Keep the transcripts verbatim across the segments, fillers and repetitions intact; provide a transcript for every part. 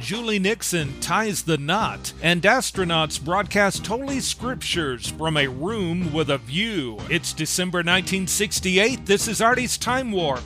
Julie Nixon ties the knot, and astronauts broadcast holy scriptures from a room with a view. It's December nineteen sixty-eight. This is Artie's Time Warp.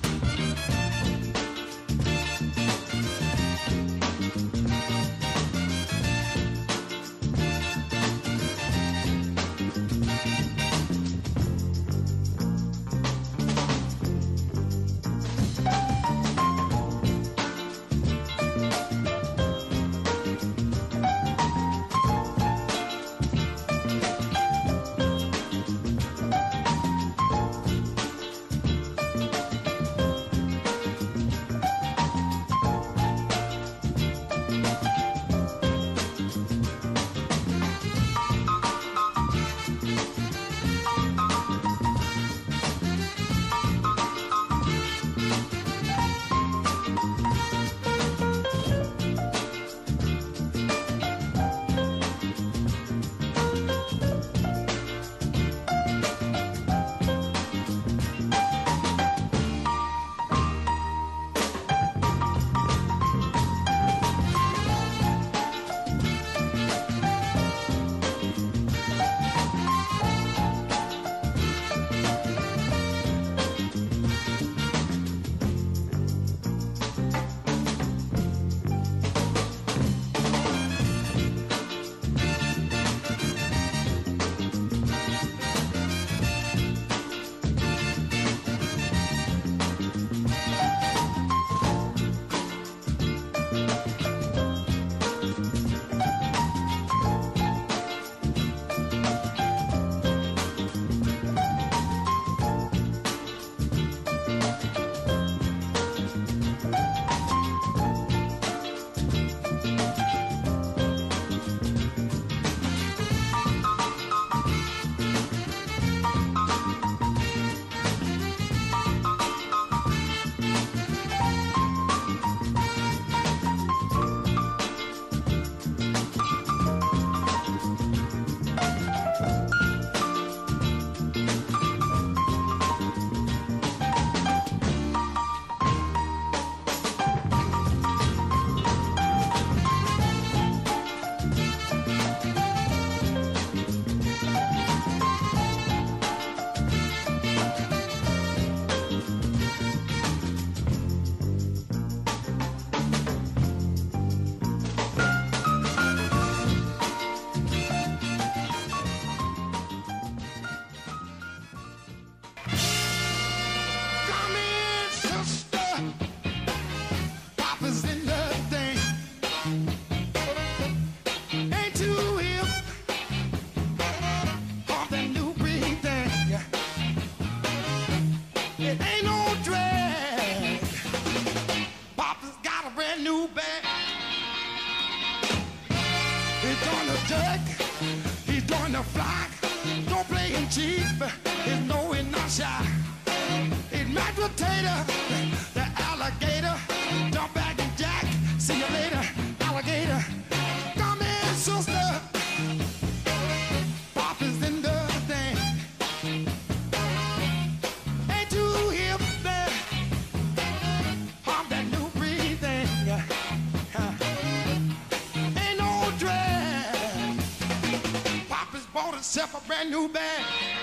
Himself a brand new bag.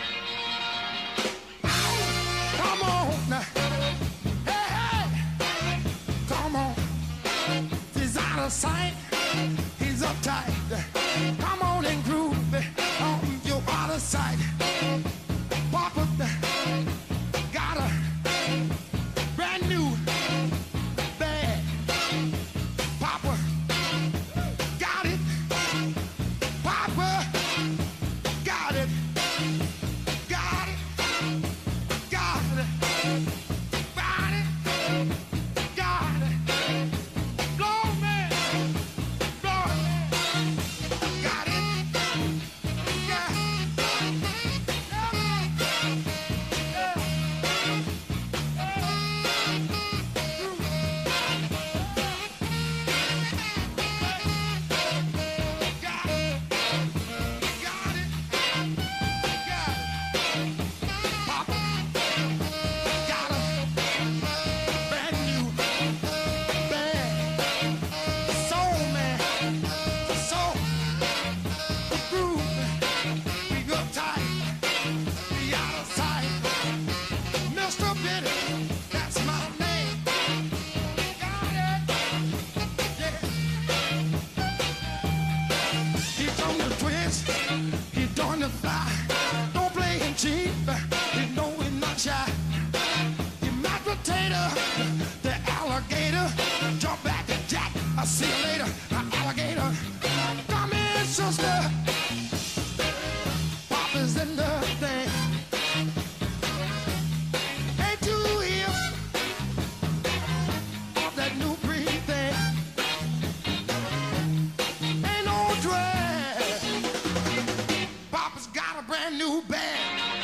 Come on now. Hey, hey. Come on. He's out of sight. He's uptight. Come on and groove on your out of sight. Papa got a brand new bag. Papa got it. Papa got it. Got it. Got it. Got it. Got it. Blow me. Blow me. Got it. Got it. later, an alligator. Come in, sister. Papa's in the thing. Ain't too hip off that new breed thing. Ain't no drag. Papa's got a brand new bag.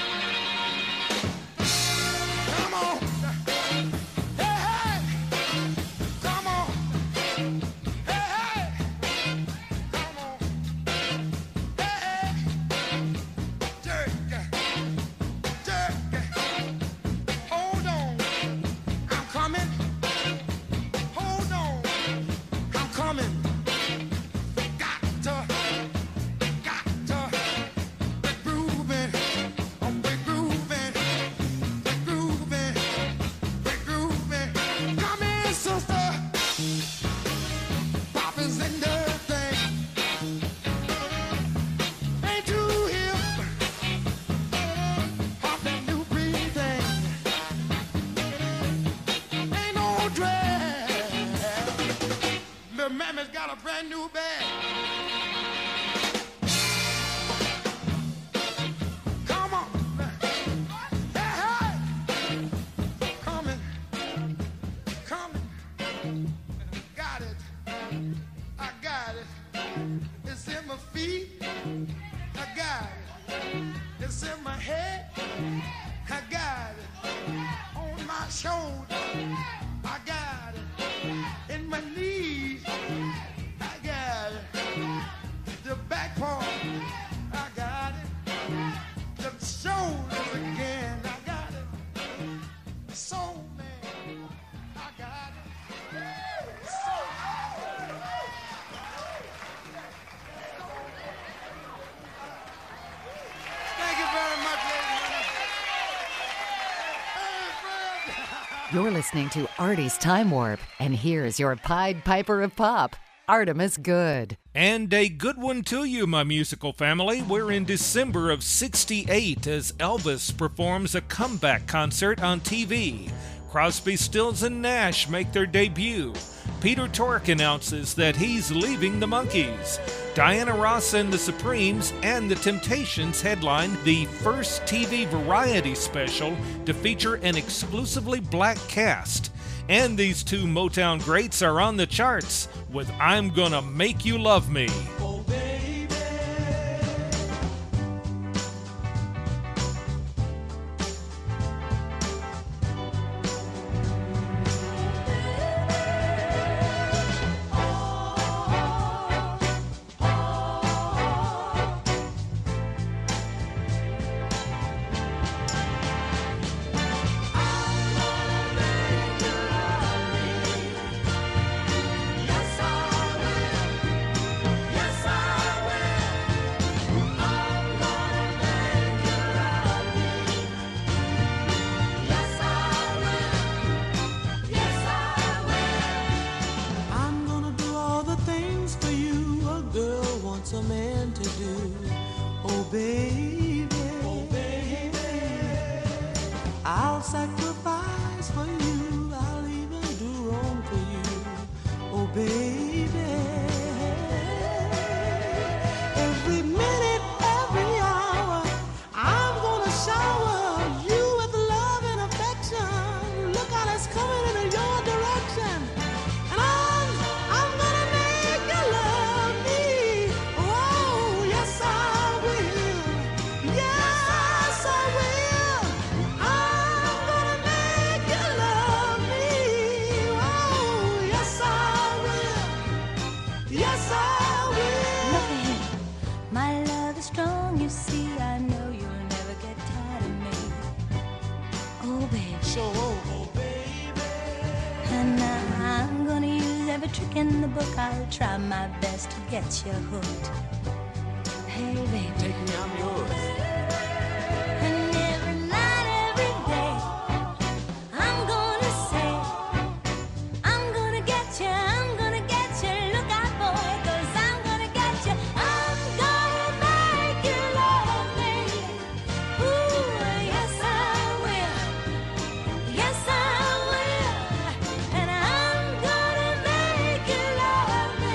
Come on. Hey, hey. Come on. Hey, hey. Come on. Hey, hey. Jerk. Jerk. Hold on. I'm coming. Hold on. I'm coming. Got to. Got to. We're grooving. Oh, we're grooving. We're grooving. We're grooving. Come in, sister. Papa's in the thing. Ain't too hip. Off that new breed thing. Ain't no drag. Little mammy's got a brand new bag. Come on. Hey, hey. Coming. Coming. Got it. I got it. It's in my feet. I got it. It's in my head. I got it. On my shoulder. I got it. In my knees. I got it. The back part. I got it. The shoulders again. I got it. The soul man. I got it. Soul. Thank you very much, ladies and gentlemen. Hey, Fred. You're listening to Artie's Time Warp, and here's your Pied Piper of Pop, Artemis Good. And a good one to you, my musical family. We're in December of sixty-eight as Elvis performs a comeback concert on T V. Crosby, Stills, and Nash make their debut. Peter Tork announces that he's leaving the Monkees. Diana Ross and the Supremes and the Temptations headline the first T V variety special to feature an exclusively black cast. And these two Motown greats are on the charts with I'm Gonna Make You Love Me. Oh, baby. Yes, I baby, oh baby, I'll sacrifice for you, I'll even do wrong for you, oh baby. Every minute, every hour, I'm gonna shower you with love and affection. Look out, it's coming in your direction. And I'm, I'm gonna make you love me. Oh, yes I will. Yes I will. I'm gonna make you love me. Oh, yes I will. Yes I will. Look ahead, my love is strong, you see. I know you'll never get tired of me. Oh, baby. So, oh baby. And now I'm gonna use every trick in the book. I'll try my best to get you hooked. Hey, baby. Take me, I'm yours. And every night, every day, I'm gonna say, I'm gonna get you, I'm gonna get you. Look out, boy, 'cause I'm gonna get you. I'm gonna make you love me. Ooh, yes I will. Yes I will. And I'm gonna make you love me.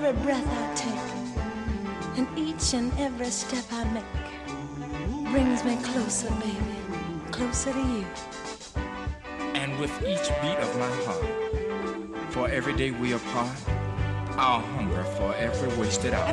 every breath I take, and each and every step I make brings me closer, baby, closer to you. And with each beat of my heart, for every day we apart, I'll hunger for every wasted hour. And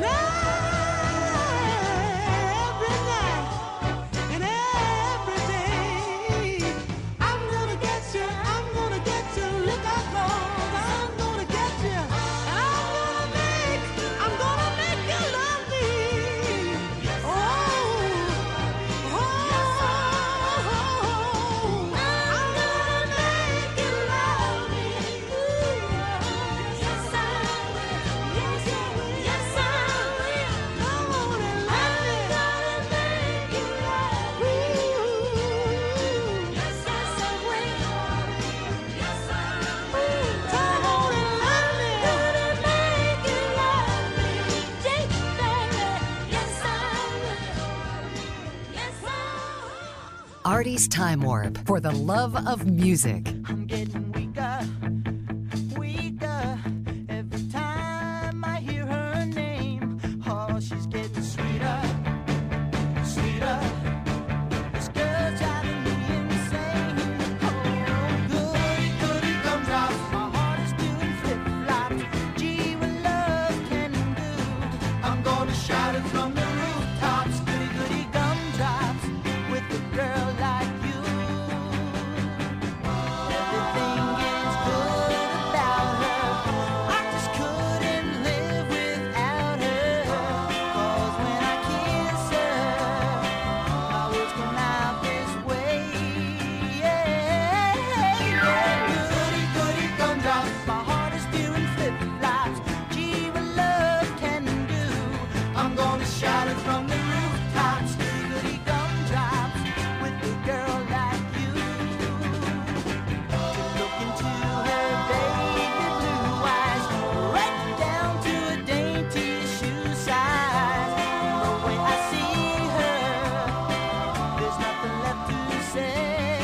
every night and every day, I'm gonna get you, I'm gonna get you. Look out, Lord, I'm gonna get you. And I'm gonna make, I'm gonna make you love me. Oh, oh, I'm gonna make you love me. Yes, I will. Yes, I will. Yes, I will. I'm gonna love you. I'm gonna make you love me. Yes, yes, I will. Yes, I will. I'm gonna love me. Gonna make you love me. Deep, baby. Yes, I will. Yes, I will. Artie's Time Warp for the love of music. I'm getting weaker, weaker every time I hear her name. Oh, she's getting sweeter, sweeter. This girl's driving me insane. Oh, goody, goody gumdrops. My heart is doing flip-flops. Gee, what love can do. I'm gonna shout it from the rooftops. Goody, goody gumdrops with a girl like you. Everything is good about her. I just couldn't live without her. 'Cause when I kiss her, my words come out this way. Yeah, yeah. Goody, goody gumdrops. My heart is doing flip-flops. Gee, what love can do. I'm gonna shout it from the rooftops. Goody, goody gumdrops with a girl like you. Look into her baby blue eyes, right down to a dainty shoe size. The way I see her, there's nothing left to say.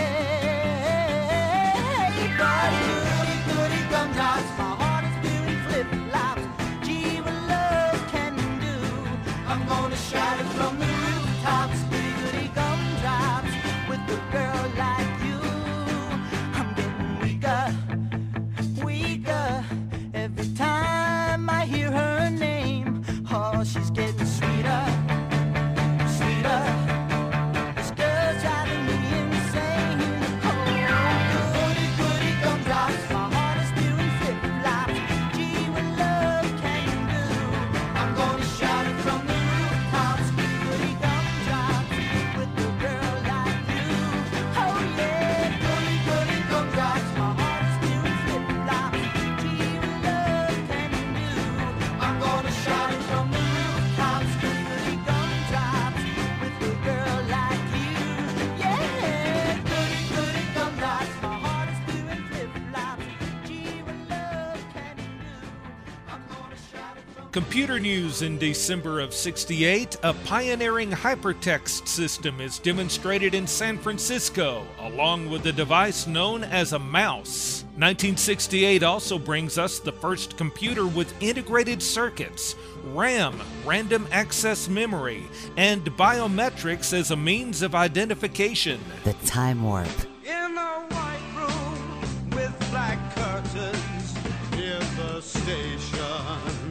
But goody, goody gumdrops, my heart is doing flip-flops. Gee, what love can do. I'm gonna shout it from the rooftops. Goody, goody gumdrops with a girl like you. I'm getting weaker, weaker every time I hear her name. Oh, she's getting sweeter, sweeter. This girl's driving me insane. Oh, goody, goody gumdrops. My heart is doing flip-flops. Gee, what love can do. I'm gonna shout it from the rooftops. Goody, goody gumdrops with a girl like you. Oh, yeah, goody, goody gumdrops. My heart is doing flip-flops. Gee, what love can do. I'm gonna shout it from the rooftops. Goody, goody gumdrops with a girl like you. Yeah, goody, goody gumdrops. My heart is doing flip-flops. Gee, what love can do. I'm gonna shout it from Computer news in December of sixty-eight, a pioneering hypertext system is demonstrated in San Francisco, along with a device known as a mouse. nineteen sixty-eight also brings us the first computer with integrated circuits, RAM, random access memory, and biometrics as a means of identification. The Time Warp. In a white room with black curtains near the station.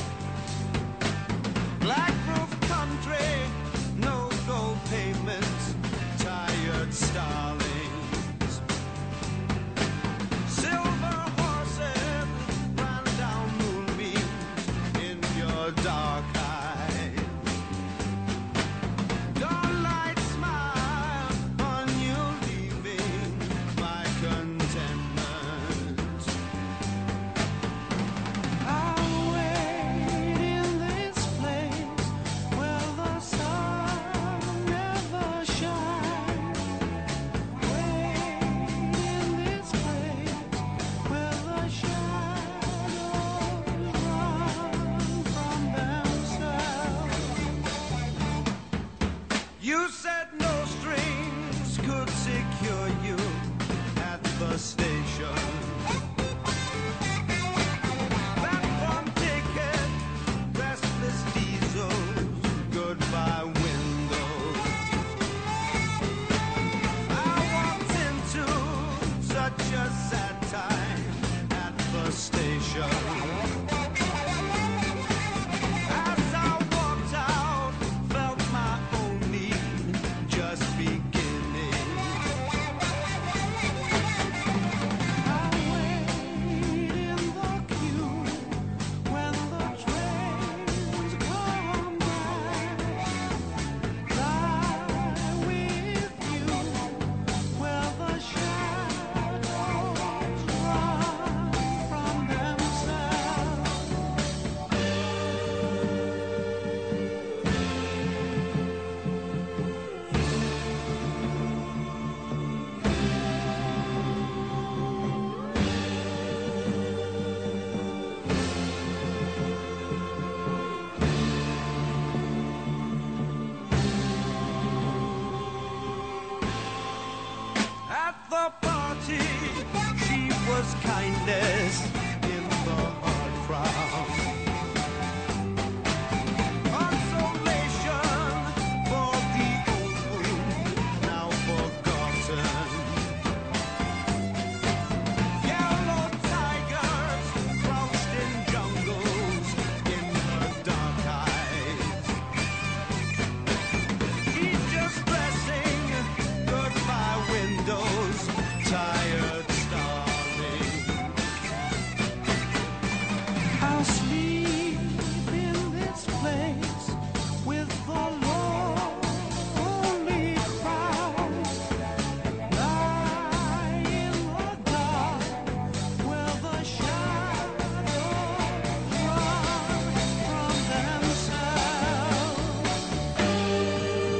Black roof country, no gold pavements, tired starlings. Silver horses ran down moonbeams in your dark eyes. Dawnlight smile on you, leaving my contentment. I'll wait in this place where the sun never shines. Wait in this place where the shadows run from themselves. You said no strings could secure you at the station. Platform ticket beauty, she was kindness in the hard crowd. Consolation for the old wound, now forgotten. Yellow tigers crouched in jungles in her dark eyes. She's just dressing goodbye windows, tired starling. I'll sleep in this place with the lonely crowd. Lie in the dark where the shadows run from themselves.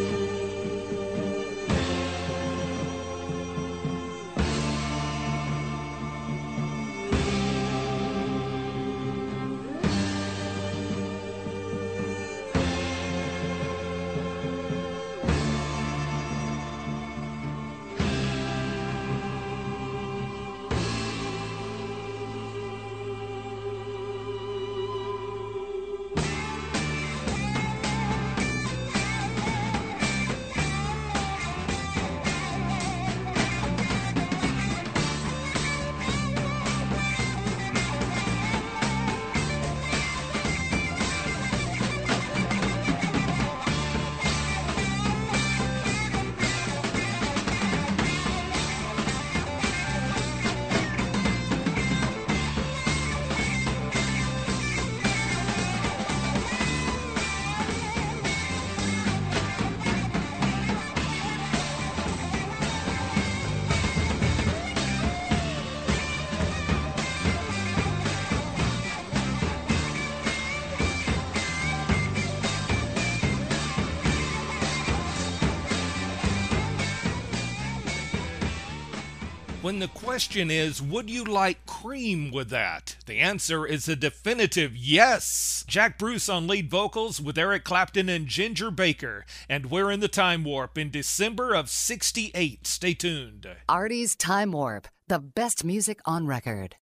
When the question is, would you like cream with that? The answer is a definitive yes. Jack Bruce on lead vocals with Eric Clapton and Ginger Baker. And we're in the Time Warp in December of sixty-eight. Stay tuned. Artie's Time Warp, the best music on record.